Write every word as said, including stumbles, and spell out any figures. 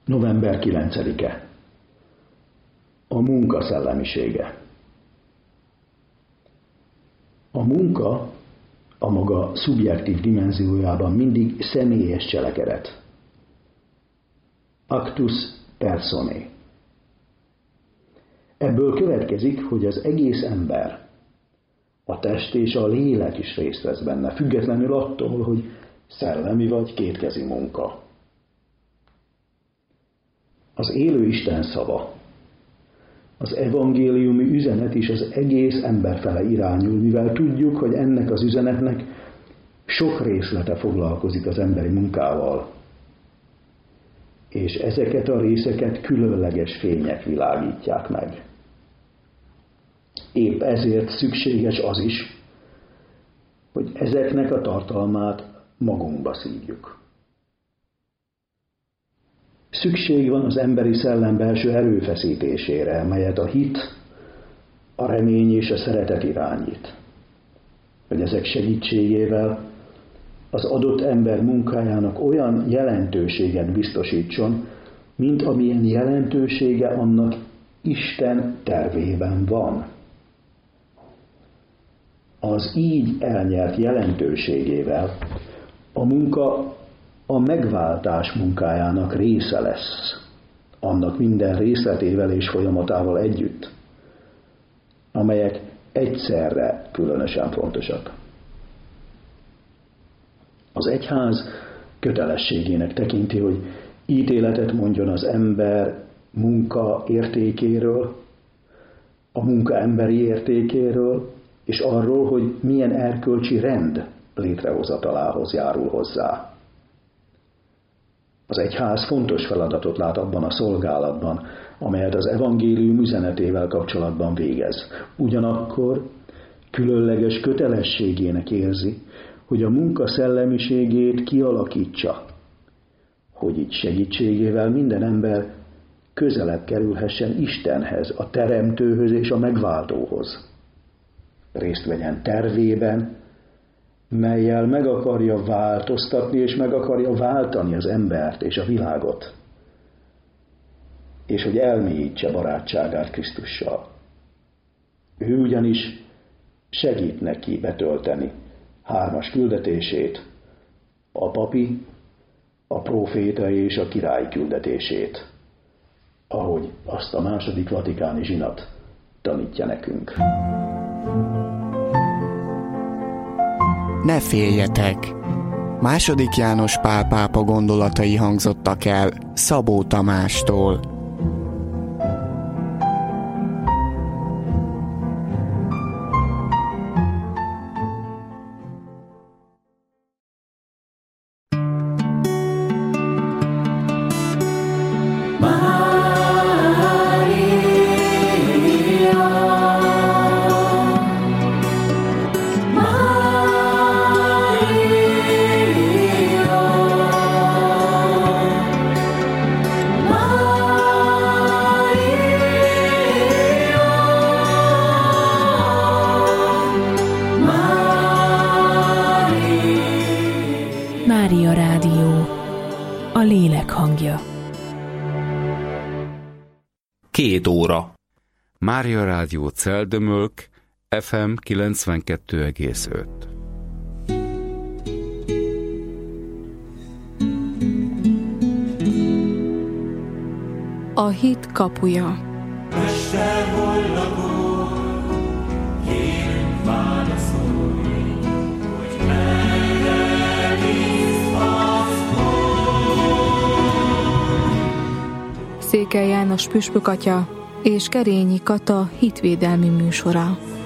november kilencedike. A munka szellemisége. A munka a maga szubjektív dimenziójában mindig személyes cselekedet. Actus personae. Ebből következik, hogy az egész ember, a test és a lélek is részt vesz benne, függetlenül attól, hogy szellemi vagy kétkezi munka. Az élő Isten szava, az evangéliumi üzenet is az egész ember fele irányul, mivel tudjuk, hogy ennek az üzenetnek sok részlete foglalkozik az emberi munkával, és ezeket a részeket különleges fények világítják meg. Épp ezért szükséges az is, hogy ezeknek a tartalmát magunkba szívjuk. Szükség van az emberi szellem belső erőfeszítésére, melyet a hit, a remény és a szeretet irányít. Hogy ezek segítségével az adott ember munkájának olyan jelentőséget biztosítson, mint amilyen jelentősége annak Isten tervében van. Az így elnyert jelentőségével a munka a megváltás munkájának része lesz, annak minden részletével és folyamatával együtt, amelyek egyszerre különösen fontosak. Az egyház kötelességének tekinti, hogy ítéletet mondjon az ember munka értékéről, a munka emberi értékéről, és arról, hogy milyen erkölcsi rend létrehozatalához járul hozzá. Az egyház fontos feladatot lát abban a szolgálatban, amelyet az evangélium üzenetével kapcsolatban végez. Ugyanakkor különleges kötelességének érzi, hogy a munka szellemiségét kialakítsa, hogy így segítségével minden ember közelebb kerülhessen Istenhez, a Teremtőhöz és a Megváltóhoz. Részt vegyen tervében, mellyel meg akarja változtatni és meg akarja váltani az embert és a világot, és hogy elmélyítse barátságát Krisztussal. Ő ugyanis segít neki betölteni hármas küldetését, a papi, a próféta és a király küldetését, ahogy azt a második vatikáni zsinat tanítja nekünk. Ne féljetek! Második János Pál pápa gondolatai hangzottak el Szabó Tamástól. Mária Rádió, a lélek hangja. Két óra. Mária Rádió Celdömölk, ef em kilencvenkettő egész öt. A hit kapuja. Mester, hol lakol, kérünk válaszolni, hogy merre bízhatsz. Székely János püspök atya és Kerényi Kata hitvédelmi műsora.